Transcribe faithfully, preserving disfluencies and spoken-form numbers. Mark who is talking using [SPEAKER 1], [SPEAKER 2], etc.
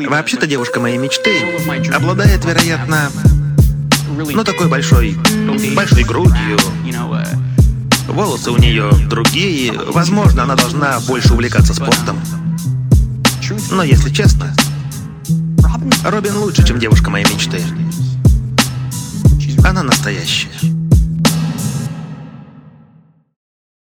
[SPEAKER 1] Вообще-то девушка моей мечты обладает, вероятно, ну такой большой, большой грудью. Волосы у нее другие. Возможно, она должна больше увлекаться спортом. Но если честно, Робин лучше, чем девушка моей мечты. Она настоящая.